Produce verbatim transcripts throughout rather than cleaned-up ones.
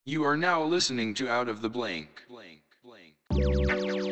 You are now listening to Out of the Blank. Blank, blank.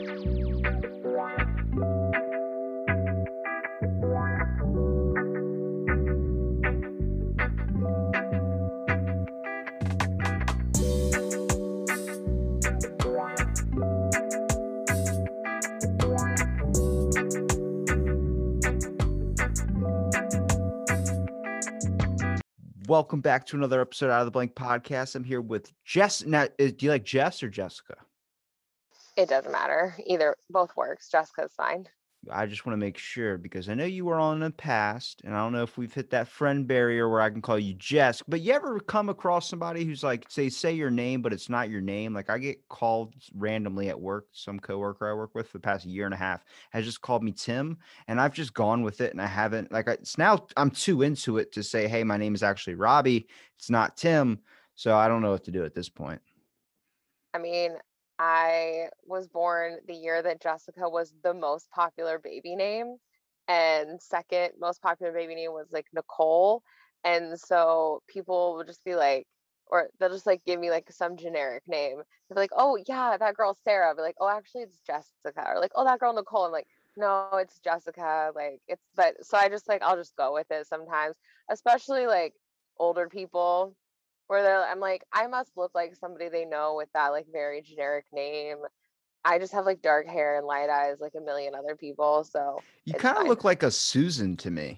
Welcome back to another episode Out of the Blank podcast. I'm here with Jess. Now, is, do you like Jess or Jessica? It doesn't matter. Either, both works. Jessica's fine. I just want to make sure because I know you were on in the past, and I don't know if we've hit that friend barrier where I can call you Jess. But you ever come across somebody who's like, say, say your name, but it's not your name? Like I get called randomly at work. Some coworker I work with for the past year and a half has just called me Tim, and I've just gone with it, and I haven't like I, it's now I'm too into it to say, hey, my name is actually Robbie. It's not Tim, so I don't know what to do at this point. I mean, I was born the year that Jessica was the most popular baby name, and second most popular baby name was like Nicole. And so people would just be like, or they'll just like give me like some generic name. They'll be like, oh yeah, that girl Sarah. I'll be like, oh, actually it's Jessica. Or like, oh, that girl Nicole. I'm like, no, it's Jessica. Like it's but so I just like I'll just go with it sometimes, especially like older people where they're I'm like, I must look like somebody they know with that like very generic name. I just have like dark hair and light eyes like a million other people, so You it's kind of fine. look like a Susan to me.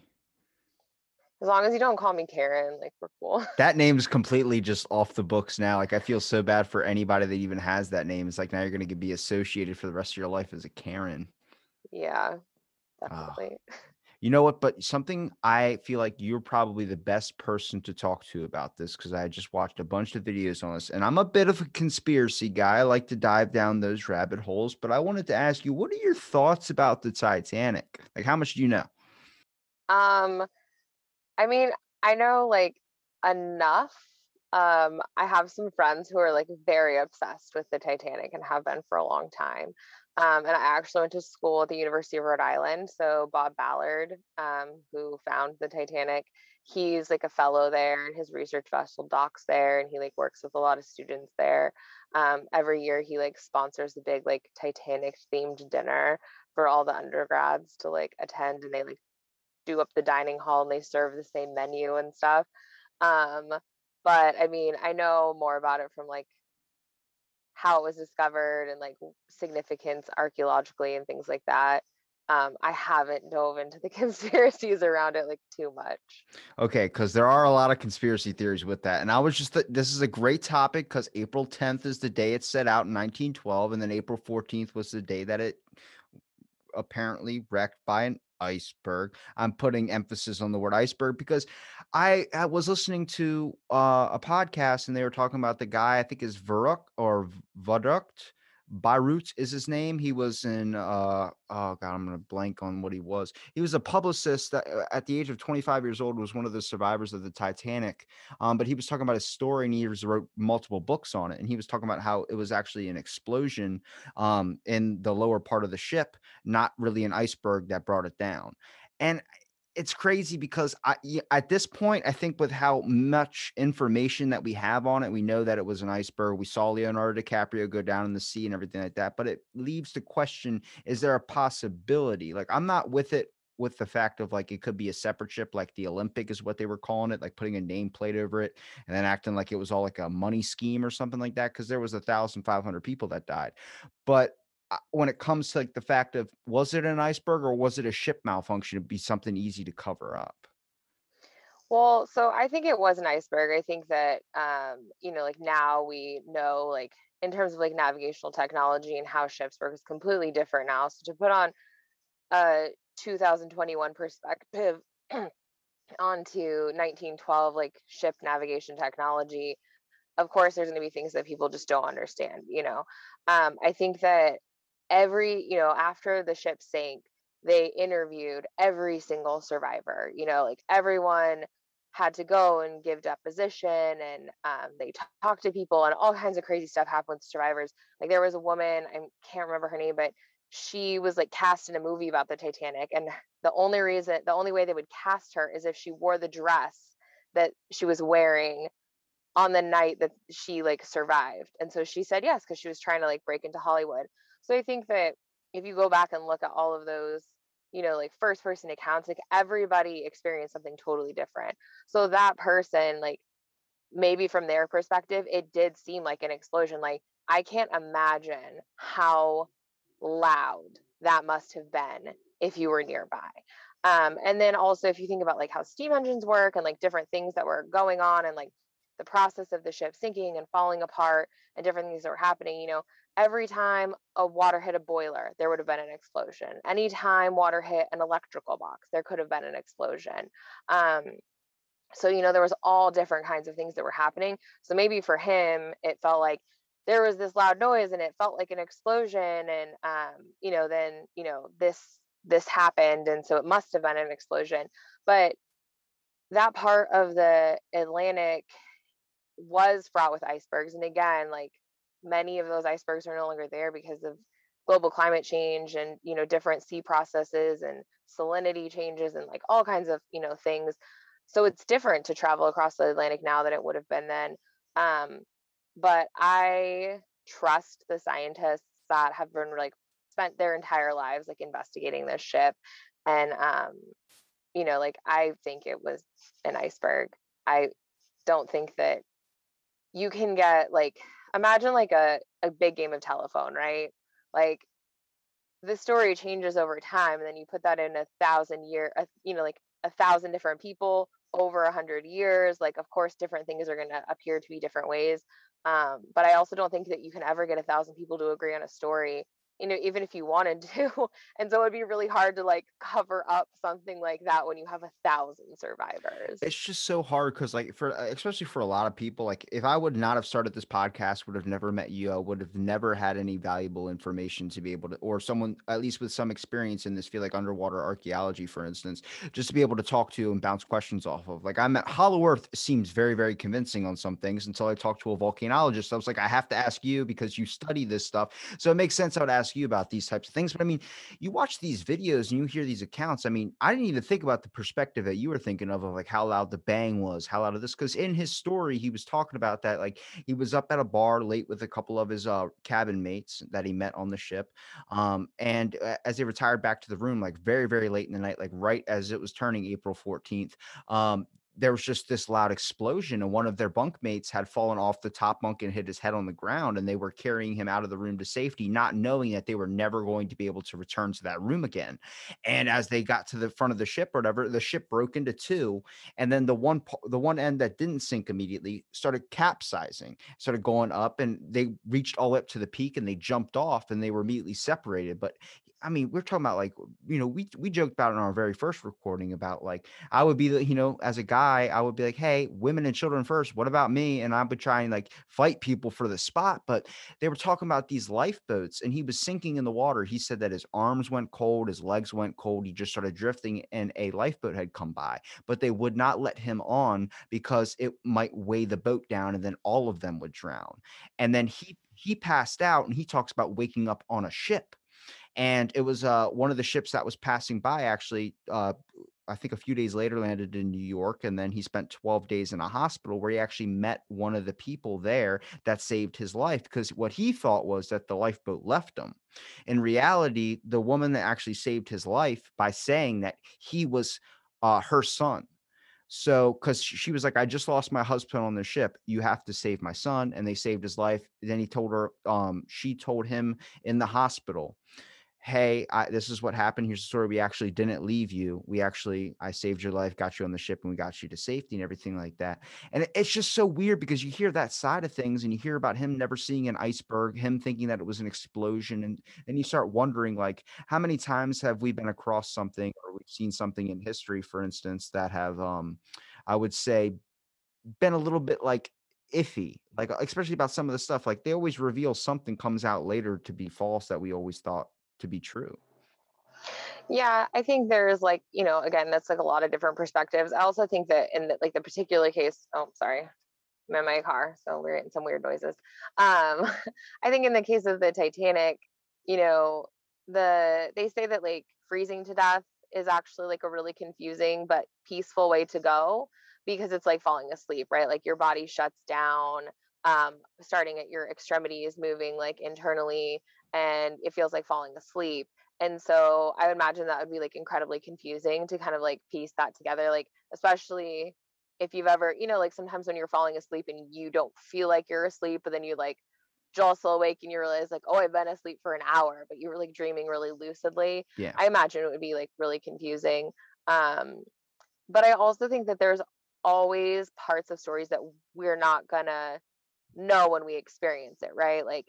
As long as you don't call me Karen, like we're cool. That name's completely just off the books now. Like I feel so bad for anybody that even has that name. It's like now you're going to be associated for the rest of your life as a Karen. Yeah, Oh, definitely. you know what? But something I feel like you're probably the best person to talk to about this because I just watched a bunch of videos on this, and I'm a bit of a conspiracy guy. I like to dive down those rabbit holes. But I wanted to ask you, what are your thoughts about the Titanic? Like, how much do you know? Um, I mean, I know like enough. Um, I have some friends who are like very obsessed with the Titanic and have been for a long time. Um, and I actually went to school at the University of Rhode Island. So Bob Ballard, um, who found the Titanic, he's like a fellow there, and his research vessel docks there, and he like works with a lot of students there. Um, every year he like sponsors a big like Titanic themed dinner for all the undergrads to like attend, and they like do up the dining hall and they serve the same menu and stuff. Um, but I mean, I know more about it from like how it was discovered and like significance archaeologically and things like that. Um, I haven't dove into the conspiracies around it like too much. Okay, because there are a lot of conspiracy theories with that. And I was just, th- this is a great topic because April tenth is the day it set out in nineteen twelve. And then April fourteenth was the day that it apparently wrecked by an iceberg. I'm putting emphasis on the word iceberg because I, I was listening to uh, a podcast and they were talking about the guy, I think is Varuk or Vadukt. Bayrut is his name. He was in uh oh god, I'm gonna blank on what he was. He was a publicist that uh, at the age of twenty-five years old was one of the survivors of the Titanic. Um, but he was talking about his story and he was wrote multiple books on it. And he was talking about how it was actually an explosion um in the lower part of the ship, not really an iceberg that brought it down. And it's crazy because I y- at this point, I think with how much information that we have on it, we know that it was an iceberg. We saw Leonardo DiCaprio go down in the sea and everything like that. But it leaves the question: is there a possibility? Like, I'm not with it with the fact of like it could be a separate ship, like the Olympic is what they were calling it, like putting a nameplate over it and then acting like it was all like a money scheme or something like that. Because there was a thousand five hundred people that died, but uh, when it comes to like the fact of was it an iceberg or was it a ship malfunction, it'd be something easy to cover up. Well, so I think it was an iceberg. I think that um, you know, like now we know like in terms of like navigational technology and how ships work is completely different now. So to put on a two thousand twenty-one perspective onto nineteen twelve like ship navigation technology, of course there's going to be things that people just don't understand, you know. um, I think that every you know after the ship sank, they interviewed every single survivor, you know, like everyone had to go and give deposition, and um, they t- talked to people, and all kinds of crazy stuff happened with survivors. Like there was a woman, I can't remember her name, but she was like cast in a movie about the Titanic, and the only reason the only way they would cast her is if she wore the dress that she was wearing on the night that she like survived. And so she said yes, because she was trying to like break into Hollywood. So I think that if you go back and look at all of those, you know, like first person accounts, like everybody experienced something totally different. So that person, like maybe from their perspective, it did seem like an explosion. Like I can't imagine how loud that must have been if you were nearby. Um, and then also if you think about like how steam engines work and like different things that were going on and like the process of the ship sinking and falling apart and different things that were happening, you know, every time a water hit a boiler, there would have been an explosion. Anytime water hit an electrical box, there could have been an explosion. Um, so, you know, there was all different kinds of things that were happening. So maybe for him, it felt like there was this loud noise and it felt like an explosion. And, um, you know, then, you know, this, this happened. And so it must have been an explosion. But that part of the Atlantic was fraught with icebergs. And again, like many of those icebergs are no longer there because of global climate change and, you know, different sea processes and salinity changes and like all kinds of, you know, things. So it's different to travel across the Atlantic now than it would have been then. Um, but I trust the scientists that have been like spent their entire lives like investigating this ship. And, um, you know, like I think it was an iceberg. I don't think that you can get like, imagine like a, a big game of telephone, right? Like the story changes over time. And then you put that in a thousand year, a, you know, like a thousand different people over a hundred years. Like, of course, different things are going to appear to be different ways. Um, but I also don't think that you can ever get a thousand people to agree on a story, you know, even if you wanted to. And so it'd be really hard to like cover up something like that when you have a thousand survivors. It's just so hard because, like, for uh, especially for a lot of people, like, if I would not have started this podcast, would have never met you, I would have never had any valuable information to be able to, or someone at least with some experience in this field, like underwater archaeology, for instance, just to be able to talk to and bounce questions off of. Like, I'm at Hollow Earth seems very, very convincing on some things until I talked to a volcanologist. I was like, I have to ask you because you study this stuff. So it makes sense I would ask you about these types of things. But I mean, you watch these videos and you hear these accounts. I mean, I didn't even think about the perspective that you were thinking of, of like how loud the bang was, how loud of this, because in his story, he was talking about that. Like he was up at a bar late with a couple of his uh, cabin mates that he met on the ship. Um, and uh, as they retired back to the room, like very, very late in the night, like right as it was turning April fourteenth, um, there was just this loud explosion, and one of their bunkmates had fallen off the top bunk and hit his head on the ground, and they were carrying him out of the room to safety, not knowing that they were never going to be able to return to that room again. And as they got to the front of the ship or whatever, the ship broke into two, and then the one the one end that didn't sink immediately started capsizing, started going up, and they reached all the way up to the peak, and they jumped off, and they were immediately separated. But I mean, we're talking about like, you know, we we joked about it in our very first recording about like I would be the, you know, as a guy, I would be like, hey, women and children first. What about me? And I would try and like fight people for the spot. But they were talking about these lifeboats and he was sinking in the water. He said that his arms went cold, his legs went cold. He just started drifting and a lifeboat had come by, but they would not let him on because it might weigh the boat down and then all of them would drown. And then he he passed out and he talks about waking up on a ship. And it was uh, one of the ships that was passing by actually, uh, I think a few days later landed in New York. And then he spent twelve days in a hospital where he actually met one of the people there that saved his life, because what he thought was that the lifeboat left him. In reality, the woman that actually saved his life by saying that he was uh, her son. So, because she was like, I just lost my husband on the ship. You have to save my son. And they saved his life. Then he told her, um, she told him in the hospital, hey, I, this is what happened. Here's the story. We actually didn't leave you. We actually, I saved your life, got you on the ship, and we got you to safety and everything like that. And it, it's just so weird because you hear that side of things and you hear about him never seeing an iceberg, him thinking that it was an explosion. And then you start wondering, like, how many times have we been across something or we've seen something in history, for instance, that have, um, I would say, been a little bit like iffy, like especially about some of the stuff. Like they always reveal something comes out later to be false that we always thought to be true. Yeah, I think there's like, you know, again, that's like a lot of different perspectives. I also think that in the, like the particular case, oh, sorry, I'm in my car, so we're getting some weird noises. Um, I think in the case of the Titanic, you know, the they say that like freezing to death is actually like a really confusing but peaceful way to go, because it's like falling asleep, right? Like your body shuts down, um, starting at your extremities, moving like internally, and it feels like falling asleep. And so I would imagine that would be like incredibly confusing to kind of like piece that together, like, especially if you've ever, you know, like sometimes when you're falling asleep and you don't feel like you're asleep, but then you like jostle awake and you realize like, oh, I've been asleep for an hour, but you were like dreaming really lucidly. Yeah. I imagine it would be like really confusing. Um, but I also think that there's always parts of stories that we're not gonna know when we experience it, right? Like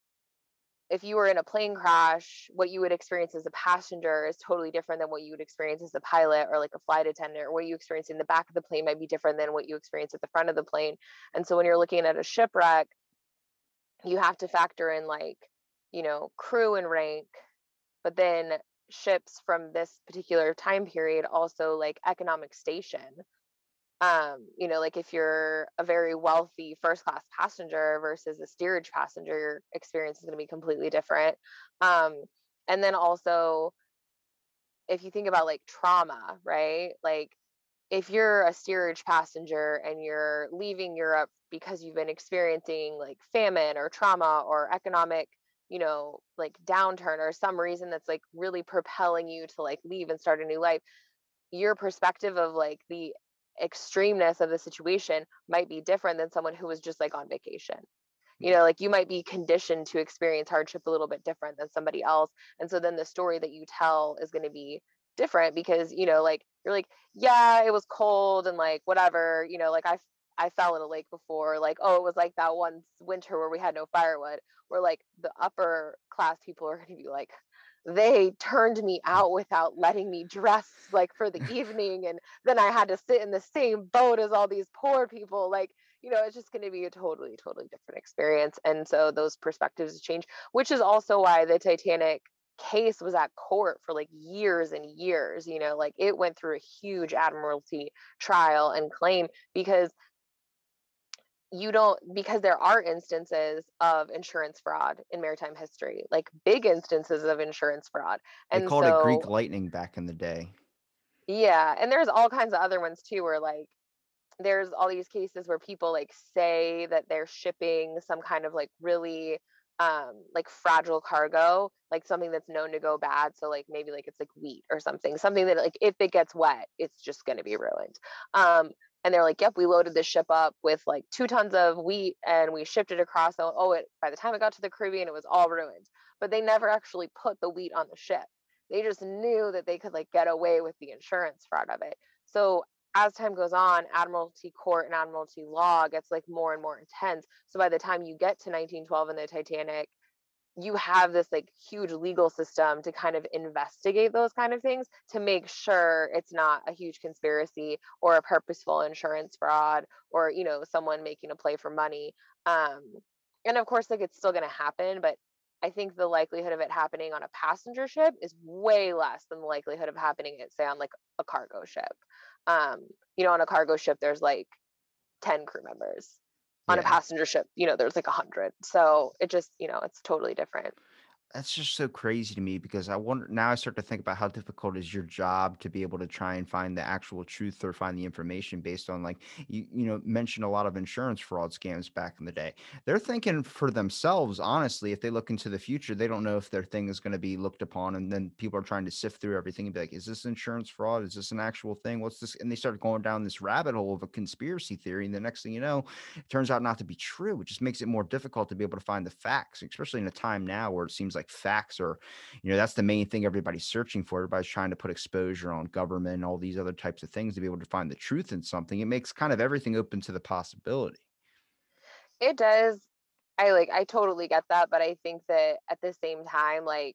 if you were in a plane crash, what you would experience as a passenger is totally different than what you would experience as a pilot or like a flight attendant, or what you experience in the back of the plane might be different than what you experience at the front of the plane. And so when you're looking at a shipwreck, you have to factor in like, you know, crew and rank, but then ships from this particular time period also like economic station. Um, you know, like if you're a very wealthy first class passenger versus a steerage passenger, your experience is going to be completely different. Um, and then also, if you think about like trauma, right? Like if you're a steerage passenger and you're leaving Europe because you've been experiencing like famine or trauma or economic, you know, like downturn or some reason that's like really propelling you to like leave and start a new life, your perspective of like the extremeness of the situation might be different than someone who was just like on vacation. You know, like you might be conditioned to experience hardship a little bit different than somebody else. And so then the story that you tell is going to be different because, you know, like you're like, yeah, it was cold and like whatever, you know, like I I fell in a lake before, like, oh, it was like that one winter where we had no firewood, where like the upper class people are going to be like, they turned me out without letting me dress like for the evening, and then I had to sit in the same boat as all these poor people. Like, you know, it's just going to be a totally totally different experience. And so those perspectives change, which is also why the Titanic case was at court for like years and years. You know, like it went through a huge admiralty trial and claim, because you don't, because there are instances of insurance fraud in maritime history, like big instances of insurance fraud. They And called it Greek so lightning back in the day. yeah, and there's all kinds of other ones too, where like there's all these cases where people like say that they're shipping some kind of like really um like fragile cargo, like something that's known to go bad, so like maybe like it's like wheat or something something that like if it gets wet it's just going to be ruined. um and they're like, yep, we loaded this ship up with like two tons of wheat and we shipped it across. So, oh, it by the time it got to the Caribbean it was all ruined. But they never actually put the wheat on the ship. They just knew that they could like get away with the insurance fraud of it. So as time goes on, Admiralty Court and Admiralty law gets like more and more intense. So by the time you get to nineteen twelve in the Titanic, you have this like huge legal system to kind of investigate those kind of things to make sure it's not a huge conspiracy or a purposeful insurance fraud, or, you know, someone making a play for money. Um, and of course, like it's still going to happen, but I think the likelihood of it happening on a passenger ship is way less than the likelihood of happening at, say, on like a cargo ship. Um, you know, on a cargo ship, there's like ten crew members. On a Yeah. passenger ship, you know, there's like a hundred. So it just, you know, it's totally different. That's just so crazy to me because I wonder now I start to think about how difficult is your job to be able to try and find the actual truth or find the information based on like you you know mentioned a lot of insurance fraud scams back in the day. They're thinking for themselves, honestly, if they look into the future, they don't know if their thing is going to be looked upon, and then people are trying to sift through everything and be like, is this insurance fraud? Is this an actual thing? What's this? And they start going down this rabbit hole of a conspiracy theory, and the next thing you know, it turns out not to be true. It just makes it more difficult to be able to find the facts, especially in a time now where it seems like facts are, you know, that's the main thing everybody's searching for. Everybody's trying to put exposure on government and all these other types of things to be able to find the truth in something. It makes kind of everything open to the possibility. It does. I like, I totally get that. But I think that at the same time, like,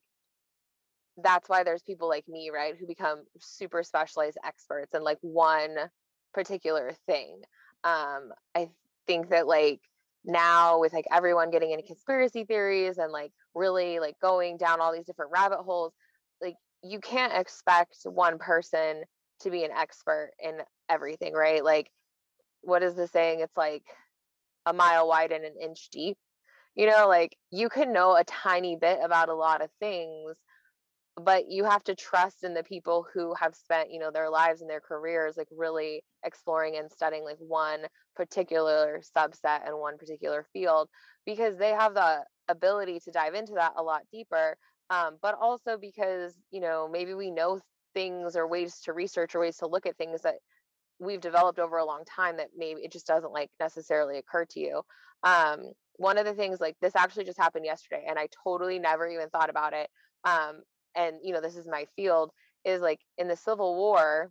that's why there's people like me, right, who become super specialized experts in like one particular thing. Um, I think that like now with like everyone getting into conspiracy theories and like really like going down all these different rabbit holes, like you can't expect one person to be an expert in everything, right? Like, what is the saying? It's like a mile wide and an inch deep. You know, like you can know a tiny bit about a lot of things, but you have to trust in the people who have spent, you know, their lives and their careers like really exploring and studying like one particular subset and one particular field, because they have the ability to dive into that a lot deeper. Um, but also because, you know, maybe we know things or ways to research or ways to look at things that we've developed over a long time that maybe it just doesn't like necessarily occur to you. Um, one of the things, like, this actually just happened yesterday and I totally never even thought about it. Um, and you know, this is my field, is like in the Civil War,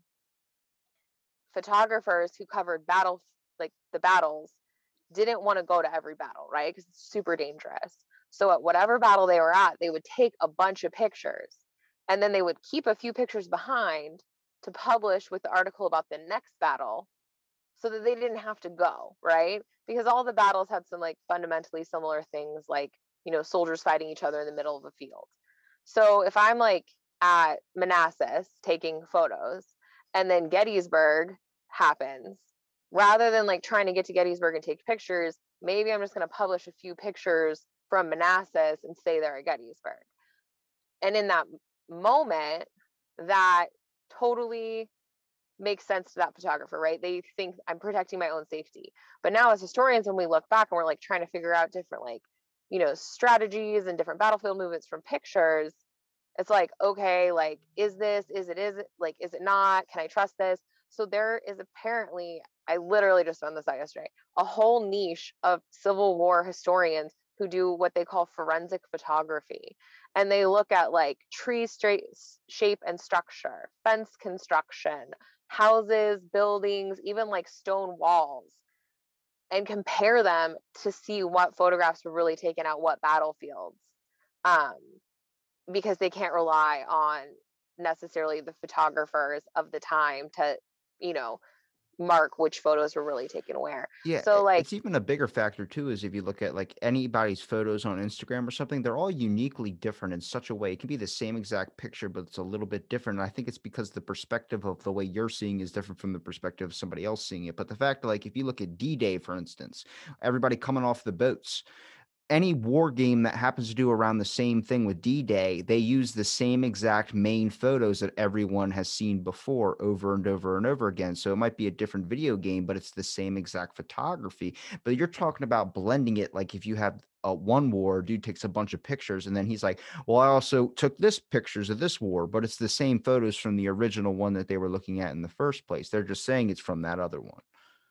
photographers who covered battle, like the battles, didn't want to go to every battle, right? Because it's super dangerous. So at whatever battle they were at, they would take a bunch of pictures and then they would keep a few pictures behind to publish with the article about the next battle so that they didn't have to go, right? Because all the battles had some like fundamentally similar things, like, you know, soldiers fighting each other in the middle of a field. So if I'm like at Manassas taking photos and then Gettysburg happens, rather than like trying to get to Gettysburg and take pictures, maybe I'm just going to publish a few pictures from Manassas and stay there at Gettysburg. And in that moment, that totally makes sense to that photographer, right? They think I'm protecting my own safety. But now as historians, when we look back and we're like trying to figure out different like, you know, strategies and different battlefield movements from pictures, it's like, okay, like, is this, is it, is it, like, is it not? Can I trust this? So there is apparently, I literally just found this out yesterday, a whole niche of Civil War historians who do what they call forensic photography. And they look at like tree straight shape and structure, fence construction, houses, buildings, even like stone walls, and compare them to see what photographs were really taken at what battlefields. Um, because they can't rely on necessarily the photographers of the time to, you know, mark which photos were really taken where. Yeah, So i- like, it's even a bigger factor too, is if you look at like anybody's photos on Instagram or something, they're all uniquely different in such a way. It can be the same exact picture, but it's a little bit different. And I think it's because the perspective of the way you're seeing is different from the perspective of somebody else seeing it. But the fact, like, if you look at D-Day, for instance, everybody coming off the boats, any war game that happens to do around the same thing with D-Day, they use the same exact main photos that everyone has seen before over and over and over again. So it might be a different video game, but it's the same exact photography. But you're talking about blending it. Like if you have a one war, dude takes a bunch of pictures and then he's like, well, I also took this pictures of this war, but it's the same photos from the original one that they were looking at in the first place. They're just saying it's from that other one.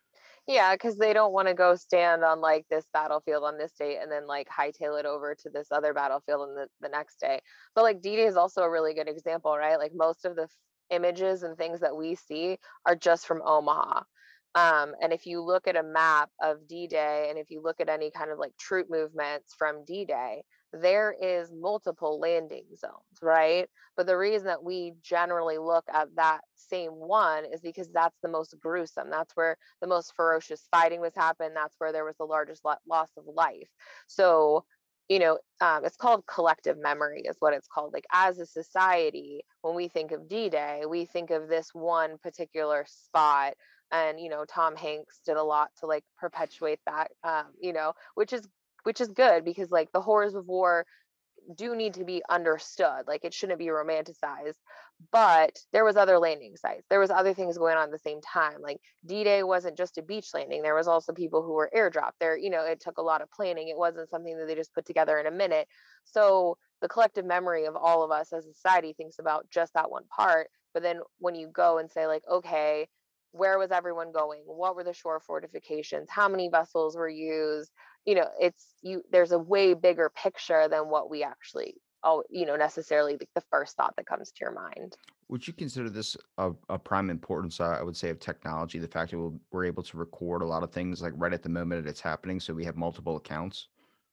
yeah, because they don't want to go stand on like this battlefield on this date and then like hightail it over to this other battlefield on the, the next day. But like D-Day is also a really good example, right? Like most of the f- images and things that we see are just from Omaha. Um, and if you look at a map of D-Day and if you look at any kind of like troop movements from D-Day, there is multiple landing zones, right? But the reason that we generally look at that same one is because that's the most gruesome. That's where the most ferocious fighting was happened. That's where there was the largest lo- loss of life. So, you know, um, it's called collective memory, is what it's called. Like as a society, when we think of D-Day, we think of this one particular spot. And you know, Tom Hanks did a lot to like perpetuate that, um, you know, which is which is good because like the horrors of war do need to be understood. Like it shouldn't be romanticized. But there was other landing sites. There was other things going on at the same time. Like D-Day wasn't just a beach landing. There was also people who were airdropped there. You know, it took a lot of planning. It wasn't something that they just put together in a minute. So the collective memory of all of us as a society thinks about just that one part. But then when you go and say like, okay, where was everyone going? What were the shore fortifications? How many vessels were used? You know, it's you there's a way bigger picture than what we actually, oh, you know, necessarily the, the first thought that comes to your mind. Would you consider this a, a prime importance, uh, I would say, of technology, the fact that we'll, we're able to record a lot of things like right at the moment that it's happening, so we have multiple accounts?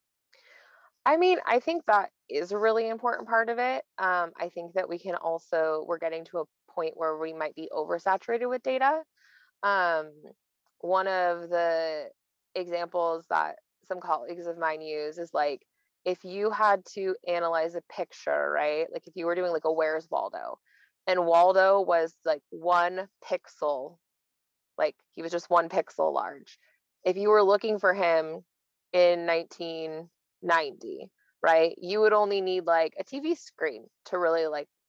I mean, I think that is a really important part of it. Um, I think that we can also, we're getting to a point where we might be oversaturated with data. Um, one of the examples that some colleagues of mine use is like, if you had to analyze a picture, right? Like if you were doing like a Where's Waldo, and Waldo was like one pixel, like he was just one pixel large. If you were looking for him in nineteen ninety, right, you would only need like a T V screen to really like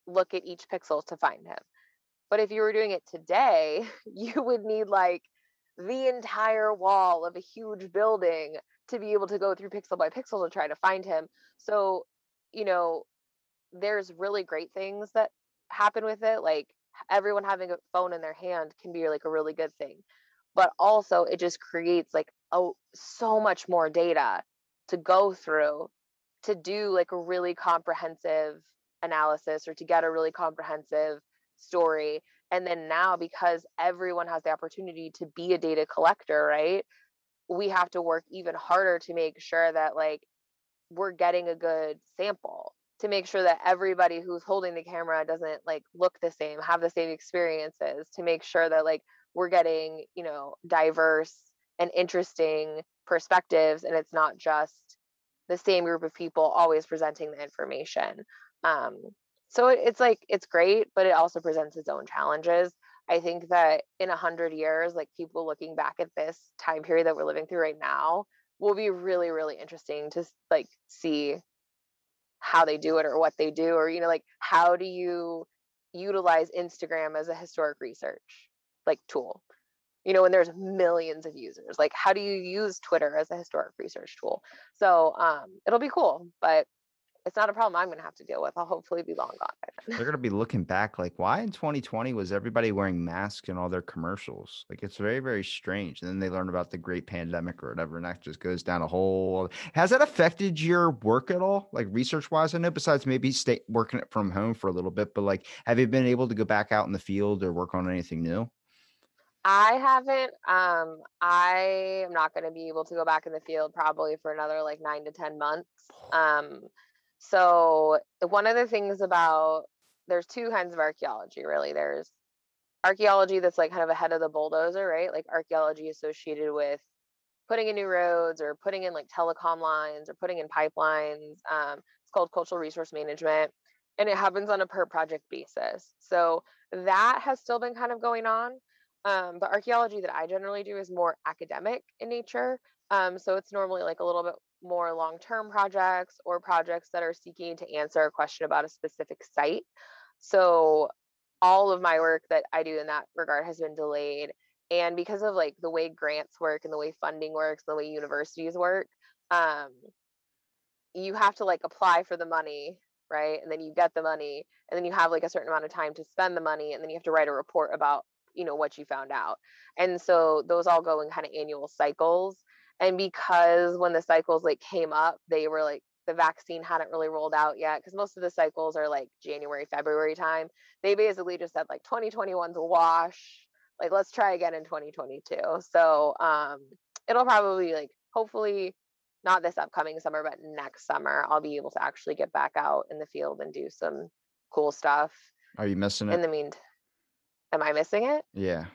look at each pixel to find him. But if you were doing it today, you would need like the entire wall of a huge building to be able to go through pixel by pixel to try to find him. So, you know, there's really great things that happen with it. Like everyone having a phone in their hand can be like a really good thing. But also it just creates like oh so much more data to go through to do like a really comprehensive analysis or to get a really comprehensive story. And then now, because everyone has the opportunity to be a data collector, right? We have to work even harder to make sure that like we're getting a good sample, to make sure that everybody who's holding the camera doesn't like look the same, have the same experiences, to make sure that like we're getting, you know, diverse and interesting perspectives, and it's not just the same group of people always presenting the information. Um, so it, it's like it's great, but it also presents its own challenges. I think that in a hundred years, like people looking back at this time period that we're living through right now will be really, really interesting to like see how they do it or what they do, or, you know, like how do you utilize Instagram as a historic research like tool? You know, when there's millions of users, like how do you use Twitter as a historic research tool? So um, it'll be cool, but it's not a problem I'm going to have to deal with. I'll hopefully be long gone by then. They're gonna be looking back like, why in twenty twenty was everybody wearing masks in all their commercials? Like it's very, very strange. And then they learn about the great pandemic or whatever, and that just goes down a whole. Has that affected your work at all? Like research wise? I know besides maybe stay working it from home for a little bit, but like have you been able to go back out in the field or work on anything new? I haven't. Um, I am not going to be able to go back in the field probably for another like nine to ten months. Um, so one of the things about there's two kinds of archaeology, really. There's archaeology that's like kind of ahead of the bulldozer, right? Like archaeology associated with putting in new roads or putting in like telecom lines or putting in pipelines. Um, it's called cultural resource management, and it happens on a per project basis. So that has still been kind of going on. Um, but archaeology that I generally do is more academic in nature. Um, so it's normally like a little bit more long-term projects or projects that are seeking to answer a question about a specific site. So all of my work that I do in that regard has been delayed. And because of like the way grants work and the way funding works, the way universities work, um, you have to like apply for the money, right? And then you get the money, and then you have like a certain amount of time to spend the money, and then you have to write a report about, you know, what you found out. And so those all go in kind of annual cycles. And because when the cycles like came up, they were like the vaccine hadn't really rolled out yet, because most of the cycles are like January, February time. They basically just said like twenty twenty-one's a wash. Like let's try again in twenty twenty-two. So um it'll probably like hopefully not this upcoming summer, but next summer I'll be able to actually get back out in the field and do some cool stuff. Are you missing In it? the mean, am I missing it? Yeah.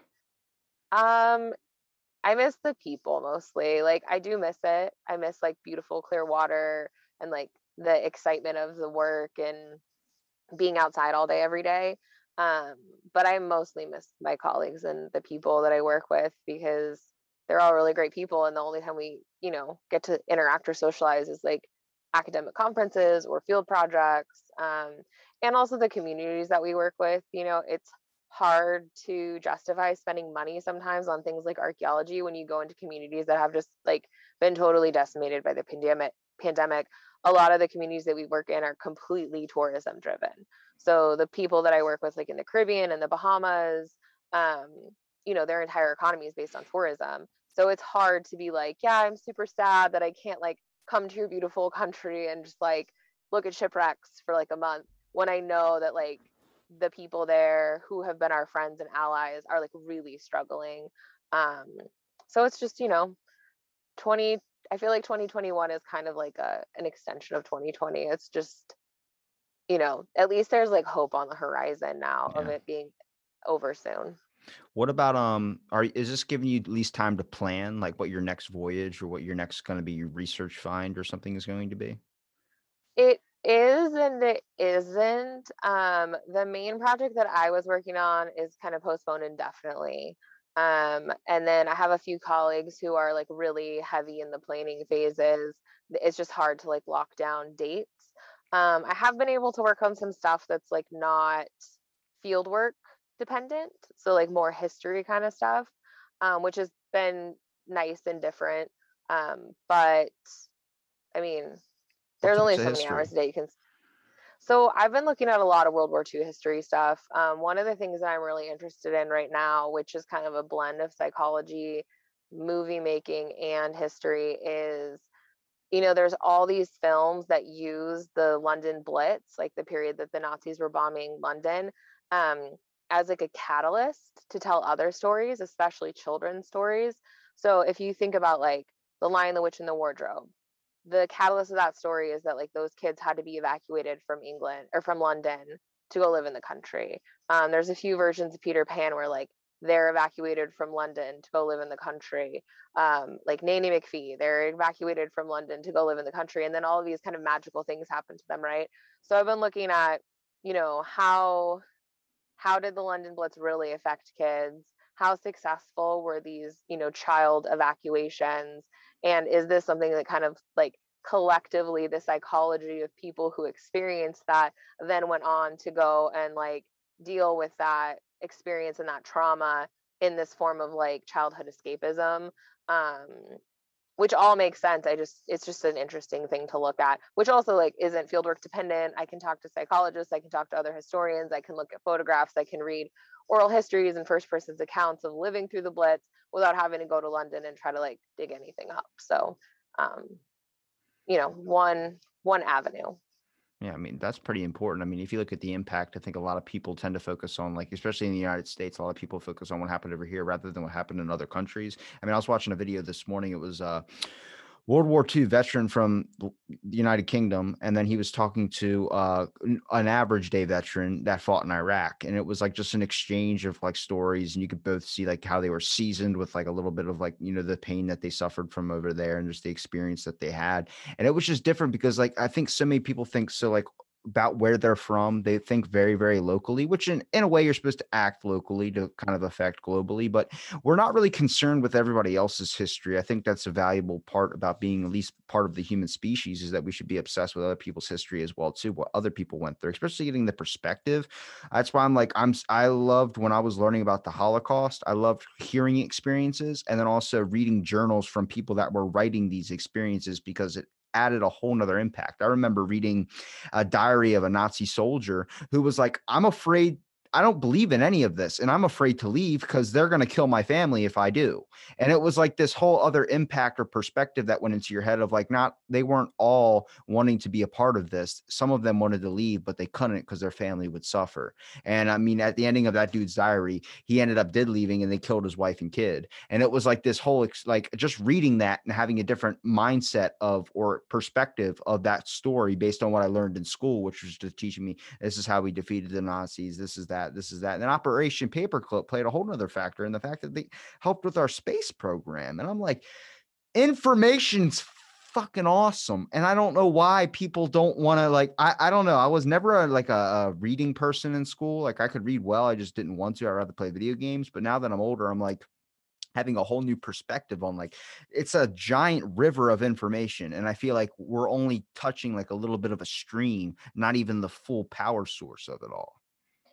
Um, I miss the people mostly. Like I do miss it. I miss like beautiful clear water and like the excitement of the work and being outside all day every day. Um, but I mostly miss my colleagues and the people that I work with, because they're all really great people, and the only time we, you know, get to interact or socialize is like academic conferences or field projects. Um, and also the communities that we work with. You know, it's hard to justify spending money sometimes on things like archaeology when you go into communities that have just like been totally decimated by the pandemic pandemic. A lot of the communities that we work in are completely tourism driven. So the people that I work with like in the Caribbean and the Bahamas, um, you know, their entire economy is based on tourism. So it's hard to be like, yeah, I'm super sad that I can't like come to your beautiful country and just like look at shipwrecks for like a month, when I know that like the people there who have been our friends and allies are like really struggling. Um, so it's just, you know, twenty, I feel like twenty twenty-one is kind of like a an extension of twenty twenty. It's just, you know, at least there's like hope on the horizon now of Yeah. it being over soon. What about um are is this giving you at least time to plan like what your next voyage or what your next going to be research find or something is going to be? It is and it isn't. Um, the main project that I was working on is kind of postponed indefinitely. Um, and then I have a few colleagues who are like really heavy in the planning phases. It's just hard to like lock down dates. Um, I have been able to work on some stuff that's like not field work dependent, so like more history kind of stuff, um, which has been nice and different. Um, but I mean, What there's only types of so many hours history? a day you can. So I've been looking at a lot of World War two history stuff. Um, one of the things that I'm really interested in right now, which is kind of a blend of psychology, movie making, and history, is you know, there's all these films that use the London Blitz, like the period that the Nazis were bombing London, um, as like a catalyst to tell other stories, especially children's stories. So if you think about like The Lion, the Witch, and the Wardrobe, the catalyst of that story is that like those kids had to be evacuated from England or from London to go live in the country. Um, there's a few versions of Peter Pan where like they're evacuated from London to go live in the country. Um, like Nanny McPhee, they're evacuated from London to go live in the country, and then all of these kind of magical things happen to them, right? So I've been looking at, you know, how how did the London Blitz really affect kids? How successful were these, you know, child evacuations? And is this something that kind of like collectively the psychology of people who experienced that then went on to go and like deal with that experience and that trauma in this form of like childhood escapism? Um, which all makes sense. I just, it's just an interesting thing to look at, which also like isn't fieldwork dependent. I can talk to psychologists, I can talk to other historians, I can look at photographs, I can read oral histories and first person's accounts of living through the Blitz without having to go to London and try to like dig anything up. So, um, you know, one, one avenue. Yeah, I mean, that's pretty important. I mean, if you look at the impact, I think a lot of people tend to focus on, like, especially in the United States, a lot of people focus on what happened over here rather than what happened in other countries. I mean, I was watching a video this morning. It was uh World War two veteran from the United Kingdom, and then he was talking to uh, an average day veteran that fought in Iraq, and it was like just an exchange of like stories, and you could both see like how they were seasoned with like a little bit of like you know the pain that they suffered from over there, and just the experience that they had, and it was just different because like I think so many people think so like about where they're from. They think very, very locally, which in, in a way you're supposed to act locally to kind of affect globally, but we're not really concerned with everybody else's history. I think that's a valuable part about being at least part of the human species, is that we should be obsessed with other people's history as well too, what other people went through, especially getting the perspective. That's why I'm like, I'm, I loved when I was learning about the Holocaust, I loved hearing experiences and then also reading journals from people that were writing these experiences because it added a whole nother impact. I remember reading a diary of a Nazi soldier who was like, I'm afraid, I don't believe in any of this, and I'm afraid to leave because they're going to kill my family if I do. And it was like this whole other impact or perspective that went into your head of like, not, they weren't all wanting to be a part of this. Some of them wanted to leave, but they couldn't because their family would suffer. And I mean, at the ending of that dude's diary, he ended up did leaving and they killed his wife and kid. And it was like this whole, like just reading that and having a different mindset of, or perspective of that story based on what I learned in school, which was just teaching me, this is how we defeated the Nazis. This is that, this is that. And then Operation Paperclip played a whole nother factor in the fact that they helped with our space program. And I'm like, information's fucking awesome. And I don't know why people don't want to like, I, I don't know. I was never a, like a, a reading person in school. Like I could read well. I just didn't want to. I'd rather play video games. But now that I'm older, I'm like, having a whole new perspective on like it's a giant river of information, and I feel like we're only touching like a little bit of a stream, not even the full power source of it all.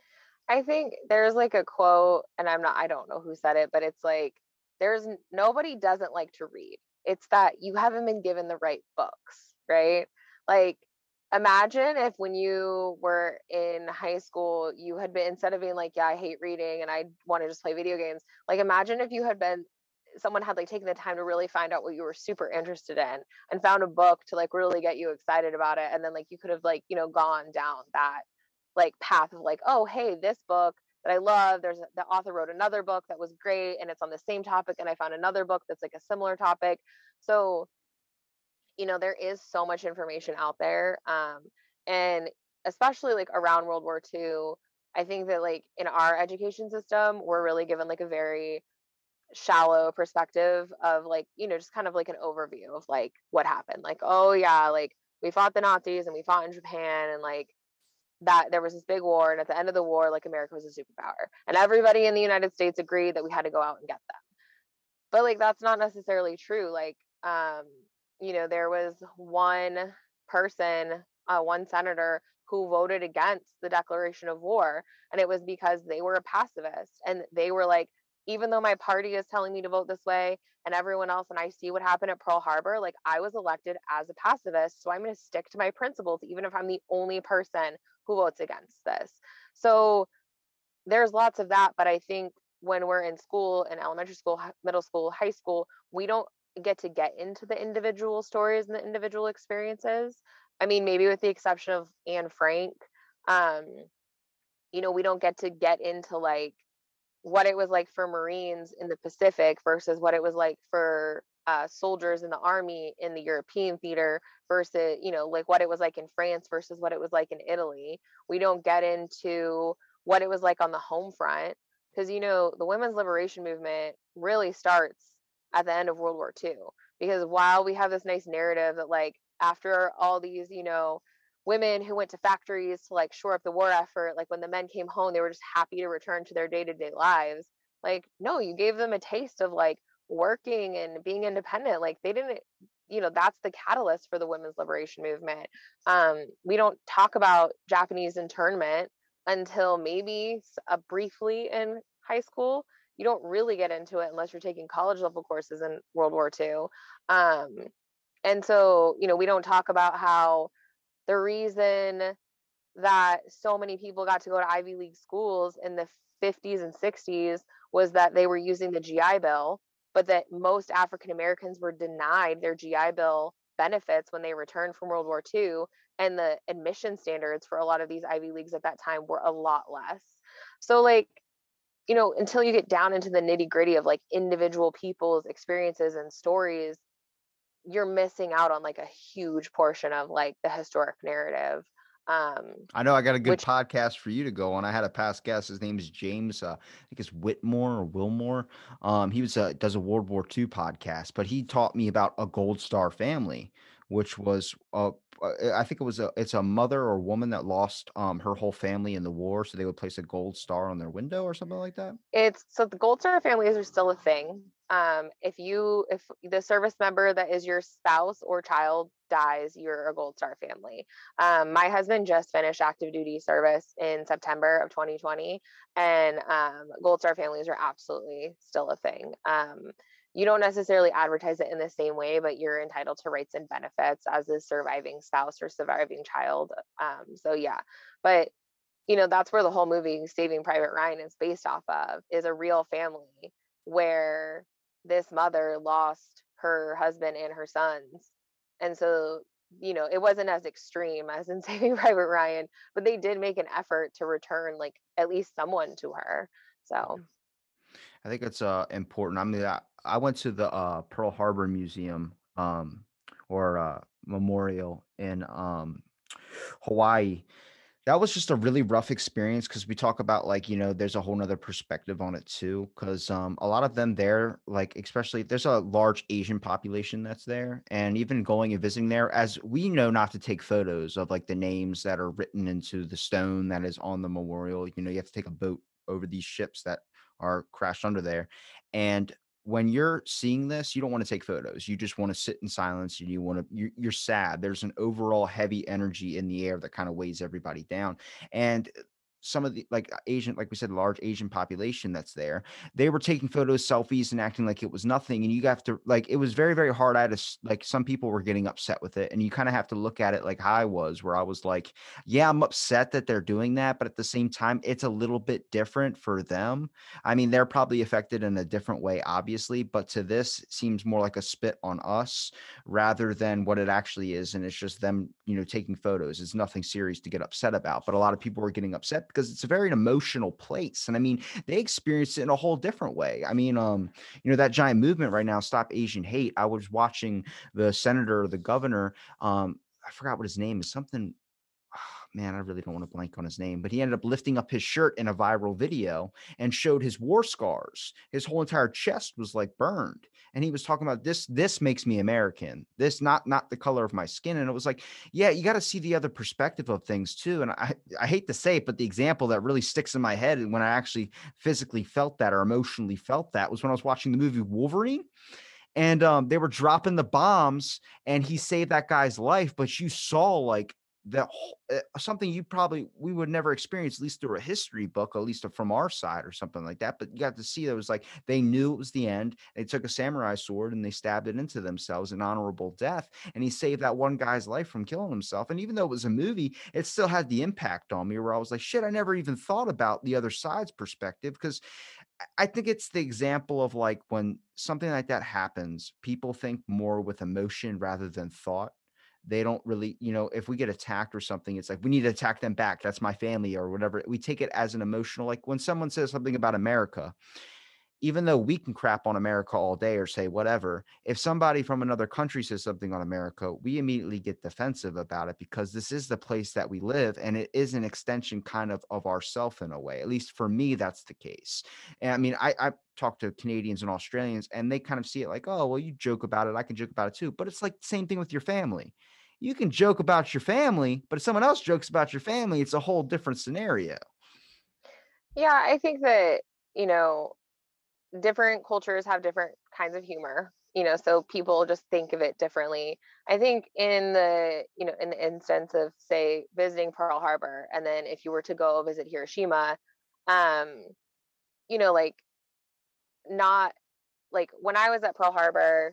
I think there's like a quote, and I'm not, I don't know who said it, but it's like, there's nobody doesn't like to read. It's that you haven't been given the right books, right? Like, imagine if when you were in high school, you had been, instead of being like, yeah, I hate reading and I want to just play video games, like, imagine if you had been, someone had like taken the time to really find out what you were super interested in and found a book to like really get you excited about it. And then like you could have like, you know, gone down that like path of like, oh, hey, this book that I love, there's the author wrote another book that was great and it's on the same topic, and I found another book that's like a similar topic. So, you know, there is so much information out there. Um, and especially like around World War two, I think that like in our education system, we're really given like a very shallow perspective of like, you know, just kind of like an overview of like what happened. Like, oh yeah, like we fought the Nazis and we fought in Japan, and like that there was this big war, and at the end of the war, like America was a superpower and everybody in the United States agreed that we had to go out and get them. But like that's not necessarily true. Like, um, you know, there was one person uh, one senator who voted against the declaration of war. And it was because they were a pacifist. And they were like, even though my party is telling me to vote this way and everyone else, and I see what happened at Pearl Harbor, like I was elected as a pacifist. So I'm going to stick to my principles, even if I'm the only person who votes against this. So there's lots of that. But I think when we're in school, in elementary school, middle school, high school, we don't get to get into the individual stories and the individual experiences. I mean, maybe with the exception of Anne Frank, um, you know, we don't get to get into like what it was like for Marines in the Pacific versus what it was like for uh, soldiers in the army in the European theater versus, you know, like what it was like in France versus what it was like in Italy. We don't get into what it was like on the home front because, you know, the women's liberation movement really starts at the end of World War Two. Because while we have this nice narrative that like after all these, you know, women who went to factories to like shore up the war effort, like when the men came home, they were just happy to return to their day-to-day lives. Like, no, you gave them a taste of like working and being independent. Like they didn't, you know, that's the catalyst for the women's liberation movement. Um, we don't talk about Japanese internment until maybe uh, briefly in high school. You don't really get into it unless you're taking college level courses in World War Two. Um, and so, you know, we don't talk about how the reason that so many people got to go to Ivy League schools in the fifties and sixties was that they were using the G I Bill, but that most African Americans were denied their G I Bill benefits when they returned from World War Two. And the admission standards for a lot of these Ivy Leagues at that time were a lot less. So like, you know, until you get down into the nitty gritty of like individual people's experiences and stories, you're missing out on like a huge portion of like the historic narrative. Um, I know I got a good which podcast for you to go on. I had a past guest. His name is James. Uh, I think it's Whitmore or Wilmore. Um, he was uh, does a World War Two podcast, but he taught me about a Gold Star family, which was uh, uh, I think it was a it's a mother or woman that lost um her whole family in the war, so they would place a gold star on their window or something like that. it's so the Gold Star families are still a thing. Um, if you if the service member that is your spouse or child dies, you're a Gold Star family. Um, my husband just finished active duty service in September of twenty twenty, and um, Gold Star families are absolutely still a thing. Um, you don't necessarily advertise it in the same way, but you're entitled to rights and benefits as a surviving spouse or surviving child. Um, so yeah, but you know, that's where the whole movie Saving Private Ryan is based off of, is a real family where this mother lost her husband and her sons. And so, you know, it wasn't as extreme as in Saving Private Ryan, but they did make an effort to return like at least someone to her. So I think it's uh important. I mean, I, I went to the uh Pearl Harbor Museum um or uh memorial in um Hawaii. That was just a really rough experience because we talk about like, you know, there's a whole nother perspective on it too. Cause um, a lot of them there, like, especially there's a large Asian population that's there. And even going and visiting there, as we know, not to take photos of like the names that are written into the stone that is on the memorial. You know, you have to take a boat over these ships that are crashed under there. And when you're seeing this, you don't want to take photos. You just want to sit in silence and you want to, you're, you're sad. There's an overall heavy energy in the air that kind of weighs everybody down. And some of the like Asian, like we said, large Asian population that's there, they were taking photos, selfies, and acting like it was nothing. And you have to like, it was very, very hard. I had to, like, some people were getting upset with it. And you kind of have to look at it like I was, where I was like, yeah, I'm upset that they're doing that. But at the same time, it's a little bit different for them. I mean, they're probably affected in a different way, obviously, but to this it seems more like a spit on us rather than what it actually is. And it's just them, you know, taking photos. It's nothing serious to get upset about. But a lot of people were getting upset because it's a very emotional place. And I mean, they experience it in a whole different way. I mean, um, you know, that giant movement right now, Stop Asian Hate. I was watching the senator, the governor, um, I forgot what his name is, something. Man, I really don't want to blank on his name, but he ended up lifting up his shirt in a viral video and showed his war scars. His whole entire chest was like burned. And he was talking about this, this makes me American, this, not, not the color of my skin. And it was like, yeah, you got to see the other perspective of things too. And I, I hate to say it, but the example that really sticks in my head when I actually physically felt that or emotionally felt that was when I was watching the movie Wolverine. And um, they were dropping the bombs and he saved that guy's life. But you saw like the whole- uh, something you probably we would never experience, at least through a history book, at least from our side or something like that. But you got to see that it was like they knew it was the end. They took a samurai sword and they stabbed it into themselves, an honorable death. And he saved that one guy's life from killing himself. And even though it was a movie, it still had the impact on me where I was like, shit, I never even thought about the other side's perspective. Because I think it's the example of like when something like that happens, people think more with emotion rather than thought. They don't really, you know, if we get attacked or something, it's like we need to attack them back. That's my family or whatever. We take it as an emotional, like when someone says something about America, even though we can crap on America all day or say whatever, if somebody from another country says something on America, we immediately get defensive about it because this is the place that we live and it is an extension kind of of ourself in a way. At least for me, that's the case. And I mean, I, I talk to Canadians and Australians and they kind of see it like, oh, well, you joke about it. I can joke about it too. But it's like the same thing with your family. You can joke about your family, but if someone else jokes about your family, it's a whole different scenario. Yeah, I think that, you know, different cultures have different kinds of humor, you know, so people just think of it differently. I think in the, you know, in the instance of say visiting Pearl Harbor, and then if you were to go visit Hiroshima, um, you know, like not like when I was at Pearl Harbor,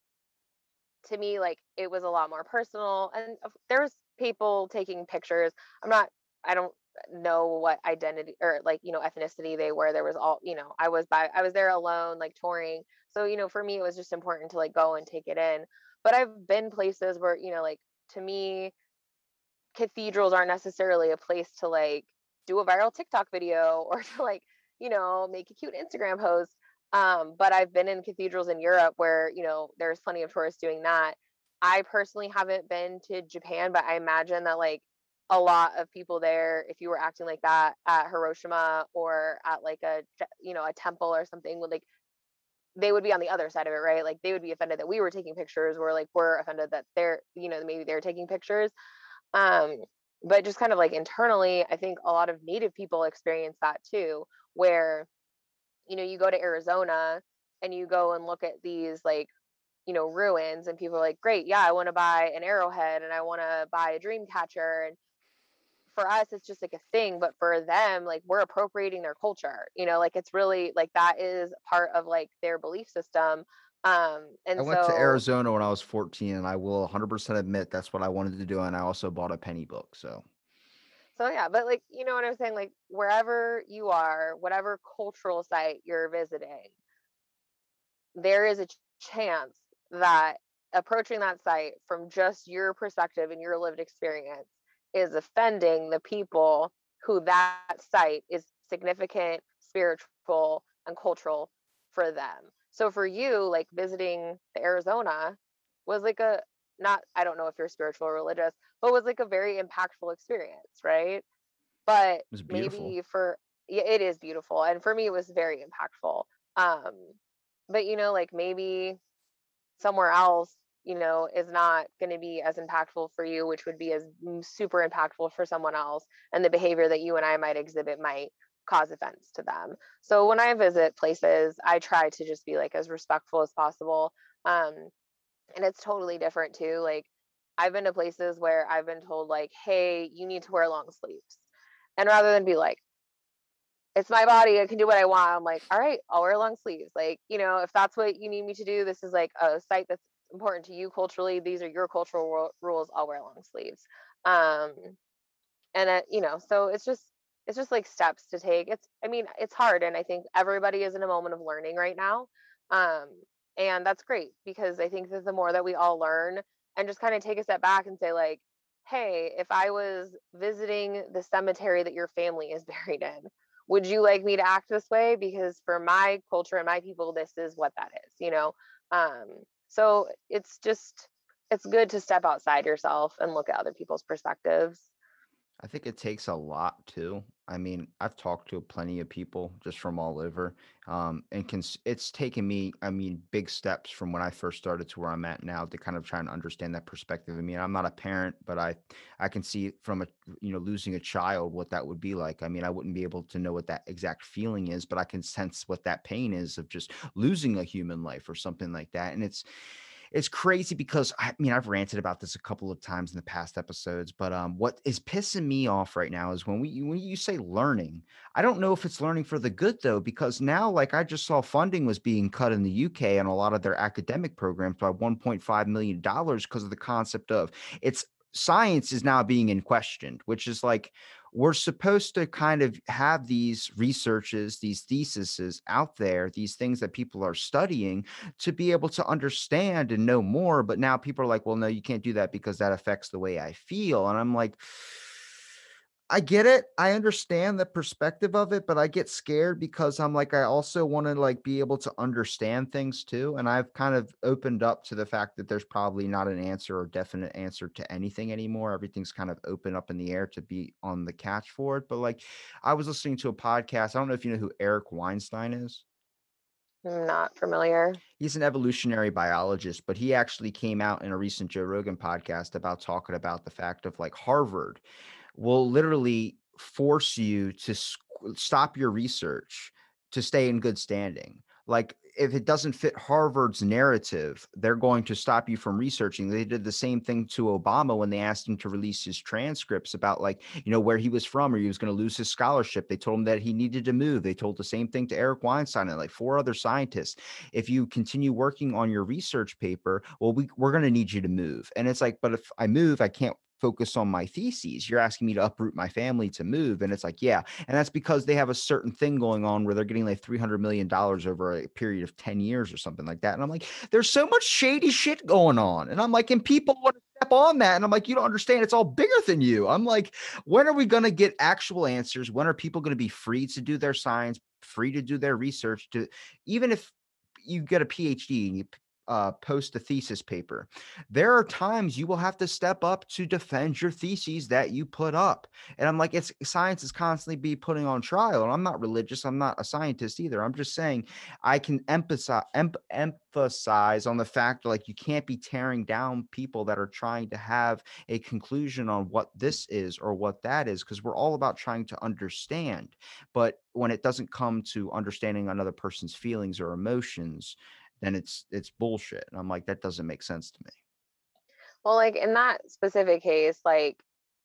to me, like it was a lot more personal, and of- there was people taking pictures. I'm not, I don't know what identity or like you know ethnicity they were. There was all you know. I was by, I was there alone, like touring. So you know, for me, it was just important to like go and take it in. But I've been places where you know, like to me, cathedrals aren't necessarily a place to like do a viral TikTok video or to like, you know, make a cute Instagram post. Um, but I've been in cathedrals in Europe where, you know, there's plenty of tourists doing that. I personally haven't been to Japan, but I imagine that like a lot of people there, if you were acting like that at Hiroshima or at like a, you know, a temple or something, would like they would be on the other side of it, right? Like they would be offended that we were taking pictures, or like we're offended that they're, you know, maybe they're taking pictures. Um, but just kind of like internally, I think a lot of Native people experience that too, where, you know, you go to Arizona and you go and look at these like, you know, ruins and people are like, great, yeah, I want to buy an arrowhead and I want to buy a dream catcher. And for us, it's just like a thing. But for them, like we're appropriating their culture, you know, like it's really like that is part of like their belief system. Um, I and went to so Arizona when I was fourteen, and I will one hundred percent admit that's what I wanted to do. And I also bought a penny book. So So yeah, but like you know what I'm saying, like wherever you are, whatever cultural site you're visiting, there is a ch- chance that approaching that site from just your perspective and your lived experience is offending the people who that site is significant, spiritual, and cultural for them. So for you, like visiting the Arizona was like a not I don't know if you're spiritual or religious, but was like a very impactful experience, right? But it was beautiful. maybe for yeah, it is beautiful, and for me, it was very impactful. Um, but you know, like maybe somewhere else, you know, is not going to be as impactful for you, which would be as mm, super impactful for someone else, and the behavior that you and I might exhibit might cause offense to them. So when I visit places, I try to just be like as respectful as possible. Um, and it's totally different too. Like I've been to places where I've been told like, "Hey, you need to wear long sleeves." And rather than be like, it's my body, I can do what I want, I'm like, all right, I'll wear long sleeves. Like, you know, if that's what you need me to do, this is like a site that's important to you culturally. These are your cultural ru- rules. I'll wear long sleeves. Um, and it, you know, so it's just, it's just like steps to take. It's, I mean, it's hard. And I think everybody is in a moment of learning right now. Um, and that's great because I think that the more that we all learn and just kind of take a step back and say, like, hey, if I was visiting the cemetery that your family is buried in, would you like me to act this way? Because for my culture and my people, this is what that is, you know? Um, so it's just, it's good to step outside yourself and look at other people's perspectives. I think it takes a lot too. I mean, I've talked to plenty of people just from all over, um, and can it's taken me, I mean, big steps from when I first started to where I'm at now to kind of try and understand that perspective. I mean, I'm not a parent, but I I can see from a you know losing a child what that would be like. I mean, I wouldn't be able to know what that exact feeling is, but I can sense what that pain is of just losing a human life or something like that. And it's it's crazy because I mean, I've ranted about this a couple of times in the past episodes, but um, what is pissing me off right now is when we when you say learning, I don't know if it's learning for the good though, because now, like I just saw funding was being cut in the U K on a lot of their academic programs by one point five million dollars because of the concept of it's science is now being in question, which is like we're supposed to kind of have these researches, these theses out there, these things that people are studying to be able to understand and know more. But now people are like, well, no, you can't do that because that affects the way I feel. And I'm like, I get it. I understand the perspective of it, but I get scared because I'm like, I also want to like be able to understand things too. And I've kind of opened up to the fact that there's probably not an answer or definite answer to anything anymore. Everything's kind of open up in the air to be on the catch for it. But like, I was listening to a podcast. I don't know if you know who Eric Weinstein is. Not familiar. He's an evolutionary biologist, but he actually came out in a recent Joe Rogan podcast about talking about the fact of like Harvard will literally force you to s- stop your research to stay in good standing. Like if it doesn't fit Harvard's narrative, they're going to stop you from researching. They did the same thing to Obama when they asked him to release his transcripts about like, you know, where he was from or he was going to lose his scholarship. They told him that he needed to move. They told the same thing to Eric Weinstein and like four other scientists. If you continue working on your research paper, well, we, we're going to need you to move. And it's like, but if I move, I can't focus on my theses. You're asking me to uproot my family to move. And it's like, yeah. And that's because they have a certain thing going on where they're getting like three hundred million dollars over a period of ten years or something like that. And I'm like, there's so much shady shit going on. And I'm like, and people want to step on that. And I'm like, you don't understand. It's all bigger than you. I'm like, when are we going to get actual answers? When are people going to be free to do their science, free to do their research, to even if you get a PhD and you uh, post a thesis paper, there are times you will have to step up to defend your theses that you put up. And I'm like, it's science is constantly be putting on trial. And I'm not religious. I'm not a scientist either. I'm just saying I can emphasize em- emphasize on the fact like you can't be tearing down people that are trying to have a conclusion on what this is or what that is, because we're all about trying to understand. But when it doesn't come to understanding another person's feelings or emotions, then it's it's bullshit. And I'm like, that doesn't make sense to me. Well, like in that specific case, like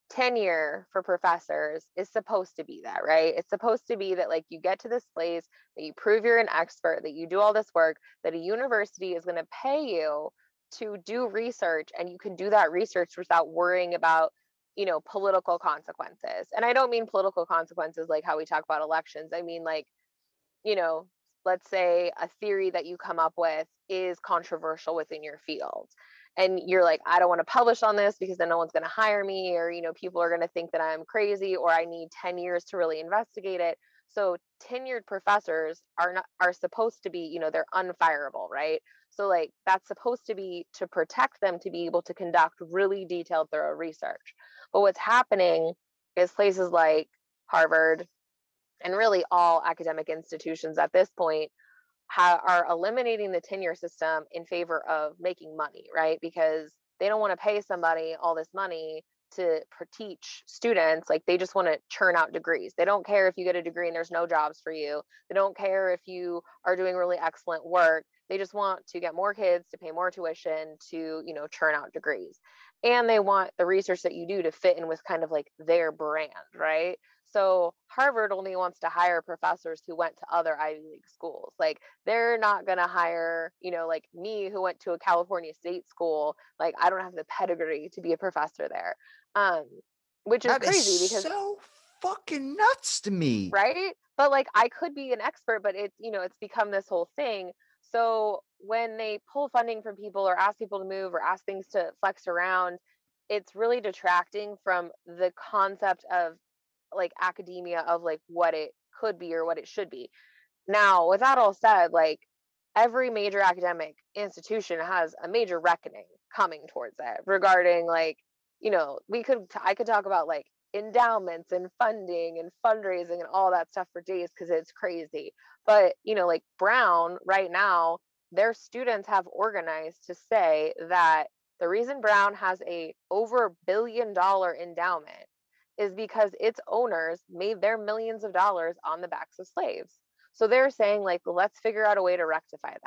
tenure for professors is supposed to be that, right? It's supposed to be that like you get to this place, that you prove you're an expert, that you do all this work, that a university is going to pay you to do research, and you can do that research without worrying about, you know, political consequences. And I don't mean political consequences like how we talk about elections. I mean like, you know, let's say a theory that you come up with is controversial within your field. And you're like, I don't want to publish on this because then no one's going to hire me, or, you know, people are going to think that I'm crazy, or I need ten years to really investigate it. So tenured professors are not are supposed to be, you know, they're unfireable, right? So like that's supposed to be to protect them to be able to conduct really detailed, thorough research. But what's happening is places like Harvard and really all academic institutions at this point ha- are eliminating the tenure system in favor of making money, right? Because they don't want to pay somebody all this money to per- teach students. Like they just want to churn out degrees. They don't care if you get a degree and there's no jobs for you. They don't care if you are doing really excellent work. They just want to get more kids to pay more tuition to, you know, churn out degrees. And they want the research that you do to fit in with kind of like their brand, right? So Harvard only wants to hire professors who went to other Ivy League schools. Like they're not going to hire, you know, like me who went to a California state school. Like I don't have the pedigree to be a professor there. Um, which is That is crazy because, so fucking nuts to me. right? But like I could be an expert, but it's, you know, it's become this whole thing. So when they pull funding from people or ask people to move or ask things to flex around, it's really detracting from the concept of like academia, of like what it could be or what it should be. Now, with that all said, like every major academic institution has a major reckoning coming towards it regarding like, you know, we could I could talk about like endowments and funding and fundraising and all that stuff for days because it's crazy. But, you know, like Brown right now, their students have organized to say that the reason Brown has a over a billion dollar endowment is because its owners made their millions of dollars on the backs of slaves. So they're saying like, let's figure out a way to rectify that.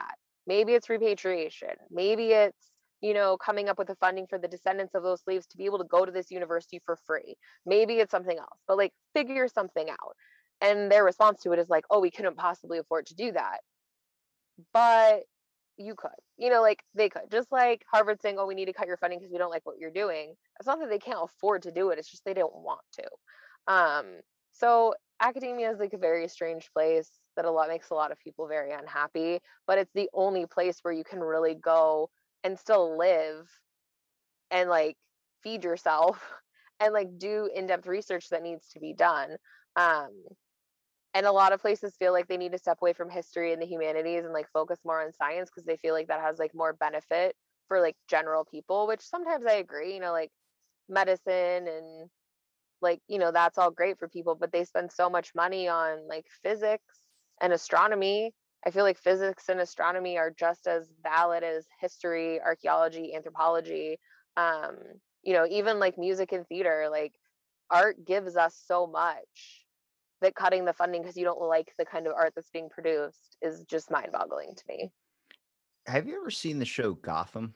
Maybe it's repatriation. Maybe it's, you know, coming up with the funding for the descendants of those slaves to be able to go to this university for free. Maybe it's something else, but like figure something out. And their response to it is like, oh, we couldn't possibly afford to do that. But you could, you know, like they could. Just like Harvard saying, oh, we need to cut your funding because we don't like what you're doing. It's not that they can't afford to do it. It's just they don't want to. Um, so academia is like a very strange place that a lot makes a lot of people very unhappy, but it's the only place where you can really go and still live and like feed yourself and like do in-depth research that needs to be done. Um, and a lot of places feel like they need to step away from history and the humanities and like focus more on science because they feel like that has like more benefit for like general people, which sometimes I agree, you know, like medicine and like, you know, that's all great for people, but they spend so much money on like physics and astronomy. I feel like physics and astronomy are just as valid as history, archaeology, anthropology. Um, you know, even like music and theater, like art gives us so much that cutting the funding because you don't like the kind of art that's being produced is just mind-boggling to me. Have you ever seen the show Gotham?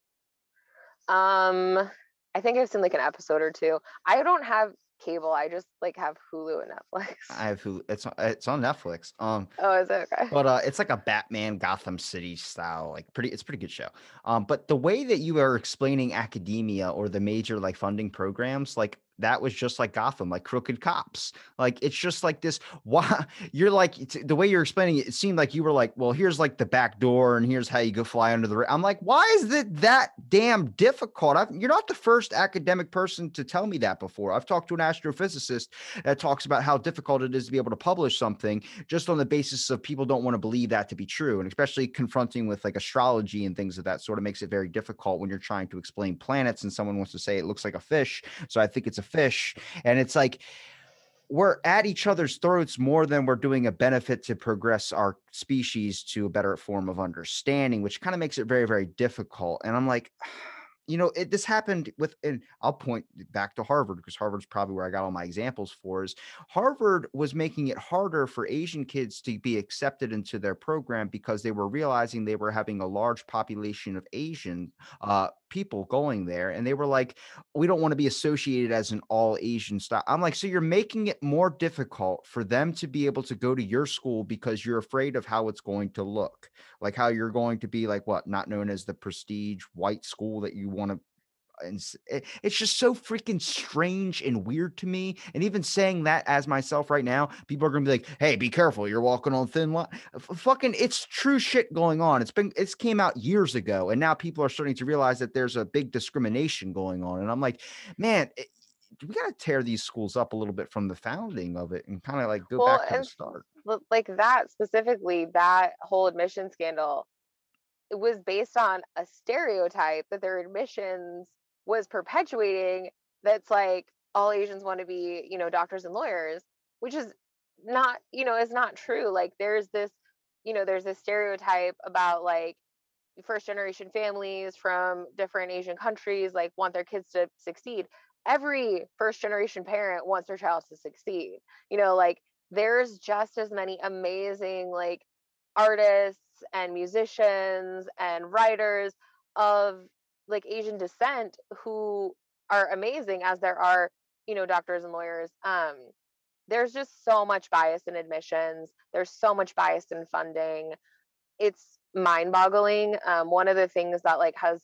Um, I think I've seen like an episode or two. I don't have cable. I just like have Hulu and Netflix. I have Hulu. It's on, it's on Netflix. Um, Oh, is it okay? but uh, it's like a Batman Gotham City style, like pretty. It's a pretty good show. Um, but the way that you are explaining academia or the major like funding programs, like that was just like Gotham, like crooked cops. Like it's just like this. Why you're like it's, the way you're explaining it, it seemed like you were like, well, here's like the back door, and here's how you go fly under the. ra-" I'm like, why is it that damn difficult? I've, you're not the first academic person to tell me that before. I've talked to an astrophysicist that talks about how difficult it is to be able to publish something just on the basis of people don't want to believe that to be true, and especially confronting with like astrology and things of that sort of makes it very difficult when you're trying to explain planets and someone wants to say it looks like a fish, so I think it's a fish. And it's like we're at each other's throats more than we're doing a benefit to progress our species to a better form of understanding, which kind of makes it very, very difficult. And I'm like, you know, it, this happened with, and I'll point back to Harvard because Harvard's probably where I got all my examples for, is Harvard was making it harder for Asian kids to be accepted into their program because they were realizing they were having a large population of Asian uh, people going there. And they were like, we don't want to be associated as an all Asian style. I'm like, so you're making it more difficult for them to be able to go to your school because you're afraid of how it's going to look, like how you're going to be like what, not known as the prestige white school that you want to. And it's just so freaking strange and weird to me. And even saying that as myself right now, people are gonna be like, hey, be careful, you're walking on thin line. F- fucking it's true shit going on. It's been it's came out years ago, and now people are starting to realize that there's a big discrimination going on. And I'm like, man, it, we got to tear these schools up a little bit from the founding of it and kind of like go Well, back to the and start. like that specifically, that whole admission scandal, it was based on a stereotype that their admissions was perpetuating, that's like all Asians want to be, you know, doctors and lawyers, which is not, you know, is not true. Like there's this, you know, there's this stereotype about like first generation families from different Asian countries like want their kids to succeed. Every first generation parent wants their child to succeed. You know, like there's just as many amazing like artists and musicians and writers of like Asian descent who are amazing as there are, you know, doctors and lawyers. Um, there's just so much bias in admissions. There's so much bias in funding. It's mind-boggling. Um, one of the things that like has,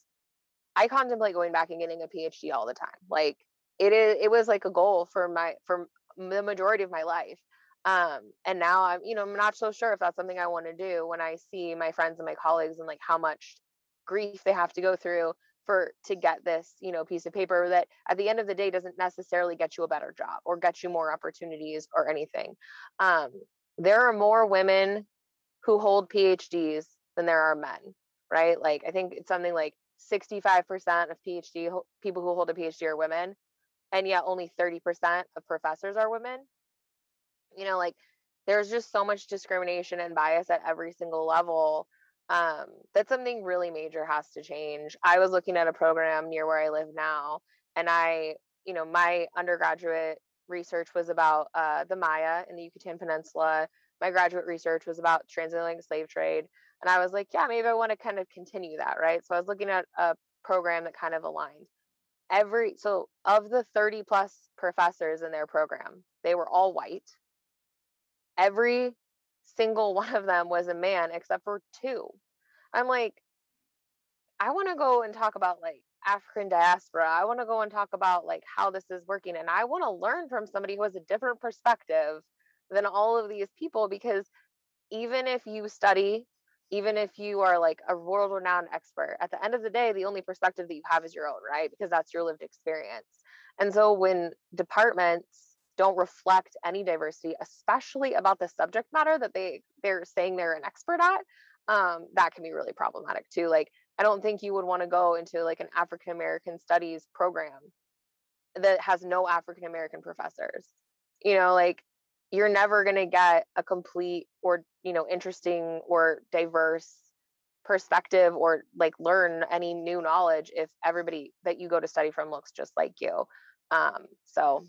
I contemplate going back and getting a PhD all the time. Like it is, it was like a goal for my for the majority of my life. Um, and now I'm, you know, I'm not so sure if that's something I want to do when I see my friends and my colleagues and like how much grief they have to go through for to get this, you know, piece of paper that at the end of the day doesn't necessarily get you a better job or get you more opportunities or anything. Um, there are more women who hold PhDs than there are men, right? Like I think it's something like sixty-five percent of PhD ho- people who hold a PhD are women, and yet only thirty percent of professors are women. You know, like there's just so much discrimination and bias at every single level. Um, that something really major has to change. I was looking at a program near where I live now, and I, you know, my undergraduate research was about uh, the Maya in the Yucatan Peninsula. My graduate research was about transatlantic slave trade. And I was like, yeah, maybe I want to kind of continue that, right? So I was looking at a program that kind of aligned. Every so of the thirty plus professors in their program, they were all white. Every single one of them was a man except for two. I'm like, I want to go and talk about like African diaspora. I want to go and talk about like how this is working. And I want to learn from somebody who has a different perspective than all of these people, because even if you study, even if you are like a world renowned expert, at the end of the day, the only perspective that you have is your own, right? Because that's your lived experience. And so when departments don't reflect any diversity, especially about the subject matter that they they're saying they're an expert at, um, that can be really problematic too. Like, I don't think you would want to go into like an African American studies program that has no African American professors. You know, like, you're never going to get a complete or, you know, interesting or diverse perspective or like learn any new knowledge if everybody that you go to study from looks just like you. Um, so,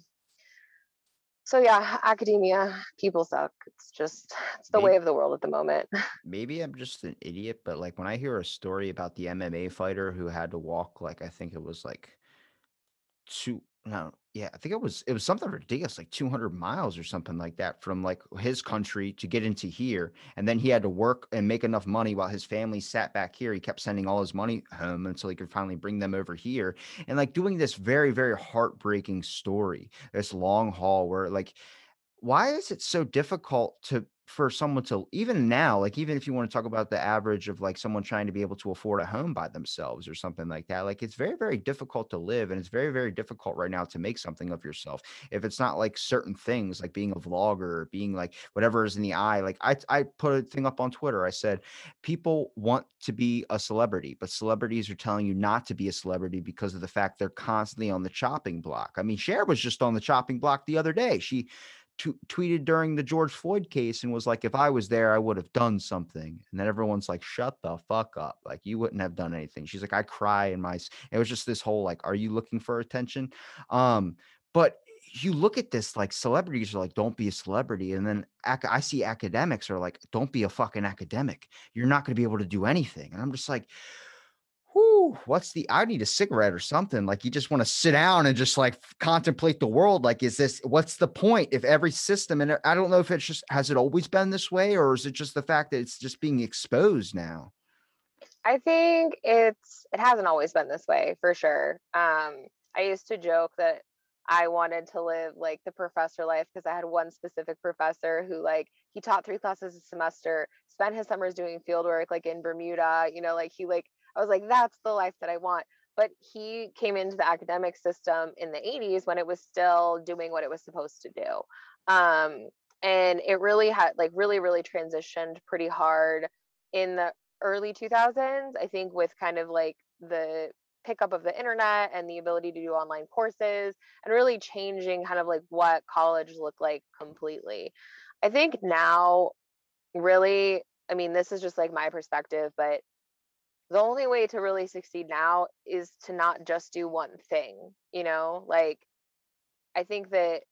so yeah, academia, people suck. It's just, it's the Maybe, way of the world at the moment. maybe I'm just an idiot, but like when I hear a story about the M M A fighter who had to walk, like, I think it was like two no yeah I think it was it was something ridiculous, like two hundred miles or something like that, from like his country to get into here, and then he had to work and make enough money while his family sat back here. He kept sending all his money home until he could finally bring them over here, and like doing this very very heartbreaking story, this long haul where like, why is it so difficult to for someone to, even now, like, even if you want to talk about the average of like someone trying to be able to afford a home by themselves or something like that, like it's very very difficult to live, and it's very very difficult right now to make something of yourself if it's not like certain things like being a vlogger or being like whatever is in the eye. Like i i put a thing up on Twitter. I said people want to be a celebrity, but celebrities are telling you not to be a celebrity because of the fact they're constantly on the chopping block. I mean, Cher was just on the chopping block the other day. She t- tweeted during the George Floyd case and was like, if I was there, I would have done something. And then everyone's like, shut the fuck up. Like, you wouldn't have done anything. She's like, I cry in my, it was just this whole, like, are you looking for attention? Um, but you look at this, like, celebrities are like, don't be a celebrity. And then ac- I see academics are like, don't be a fucking academic. You're not going to be able to do anything. And I'm just like, whoo, what's the, I need a cigarette or something. Like, you just want to sit down and just like contemplate the world. Like, is this, what's the point if every system, and I don't know if it's just, has it always been this way, or is it just the fact that it's just being exposed now? I think it's it hasn't always been this way, for sure. Um, I used to joke that I wanted to live like the professor life because I had one specific professor who, like, he taught three classes a semester, spent his summers doing field work like in Bermuda, you know, like he like I was like, that's the life that I want. But he came into the academic system in the eighties when it was still doing what it was supposed to do. Um, and it really had like really, really transitioned pretty hard in the early two thousands, I think, with kind of like the pickup of the internet and the ability to do online courses and really changing kind of like what college looked like completely. I think now, really, I mean, this is just like my perspective, but the only way to really succeed now is to not just do one thing, you know? Like, I think that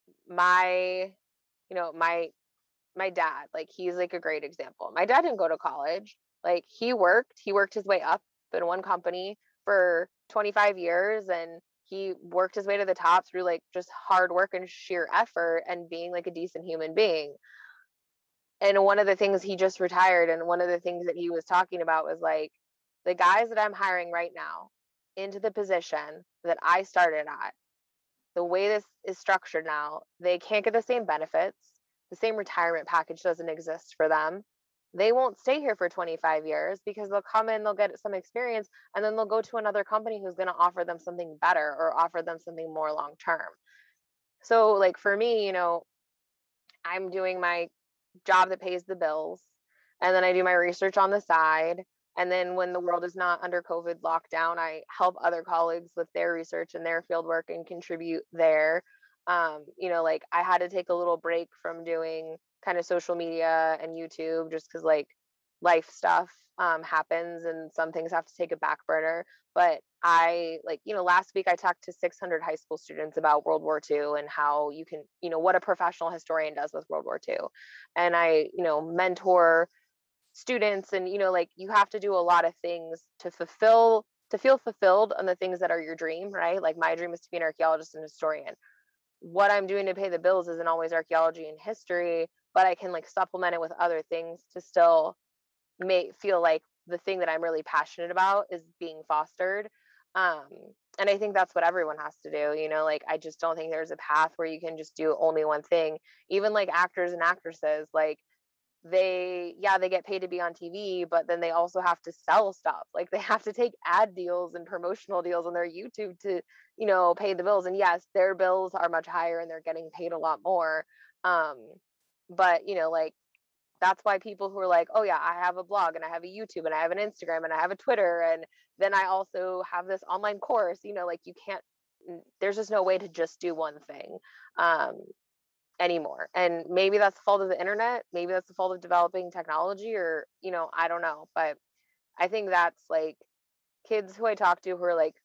my, you know, my my dad, like, he's like a great example. My dad didn't go to college. Like, he worked, he worked his way up in one company for twenty-five years, and he worked his way to the top through like just hard work and sheer effort and being like a decent human being. And one of the things, he just retired, and one of the things that he was talking about was like, the guys that I'm hiring right now into the position that I started at, the way this is structured now, they can't get the same benefits. The same retirement package doesn't exist for them. They won't stay here for twenty-five years because they'll come in, they'll get some experience, and then they'll go to another company who's going to offer them something better or offer them something more long term. So, like, for me, you know, I'm doing my job that pays the bills, and then I do my research on the side. And then when the world is not under COVID lockdown, I help other colleagues with their research and their field work and contribute there. Um, you know, like, I had to take a little break from doing kind of social media and YouTube just because like life stuff um, happens and some things have to take a back burner. But I, like, you know, last week I talked to six hundred high school students about World War Two and how you can, you know, what a professional historian does with World War Two. And I, you know, mentor students, and you know, like you have to do a lot of things to fulfill to feel fulfilled on the things that are your dream, right? Like my dream is to be an archaeologist and historian. What I'm doing to pay the bills isn't always archaeology and history, but I can like supplement it with other things to still make feel like the thing that I'm really passionate about is being fostered. Um, and I think that's what everyone has to do, you know, like I just don't think there's a path where you can just do only one thing. Even like actors and actresses, like they, yeah, they get paid to be on T V, but then they also have to sell stuff. Like they have to take ad deals and promotional deals on their YouTube to, you know, pay the bills. And yes, their bills are much higher and they're getting paid a lot more. Um, but you know, like that's why people who are like, oh yeah, I have a blog and I have a YouTube and I have an Instagram and I have a Twitter and then I also have this online course, you know, like you can't, there's just no way to just do one thing um, anymore. And maybe that's the fault of the internet. Maybe that's the fault of developing technology, or, you know, I don't know. But I think that's like kids who I talk to who are like,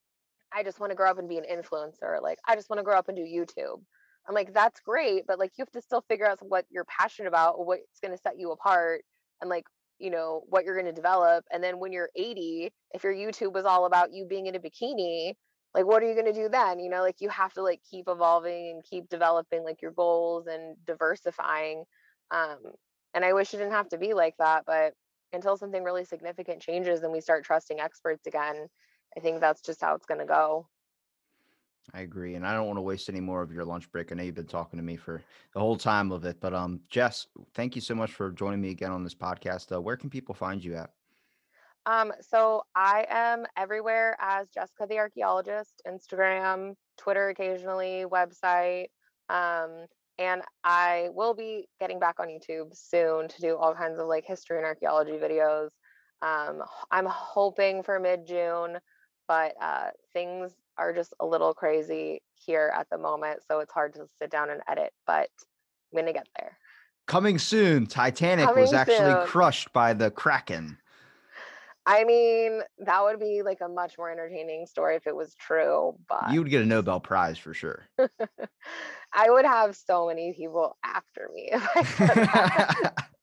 I just want to grow up and be an influencer. Like, I just want to grow up and do YouTube. I'm like, that's great, but like you have to still figure out what you're passionate about, what's going to set you apart, and like, you know, what you're going to develop. And then when you're eighty, if your YouTube was all about you being in a bikini, like what are you going to do then? You know, like you have to like keep evolving and keep developing like your goals and diversifying. Um, and I wish it didn't have to be like that, but until something really significant changes and we start trusting experts again, I think that's just how it's going to go. I agree. And I don't want to waste any more of your lunch break. I know you've been talking to me for the whole time of it, but um, Jess, thank you so much for joining me again on this podcast. Uh, where can people find you at? Um, so I am everywhere as Jessica the Archaeologist, Instagram, Twitter occasionally, website. Um, and I will be getting back on YouTube soon to do all kinds of like history and archaeology videos. Um, I'm hoping for mid-June, but uh, things are just a little crazy here at the moment, so it's hard to sit down and edit, but I'm gonna get there. Coming soon, Titanic Coming was actually soon. crushed by the Kraken. I mean, that would be like a much more entertaining story if it was true, but You would get a Nobel Prize for sure. I would have so many people after me if I said that.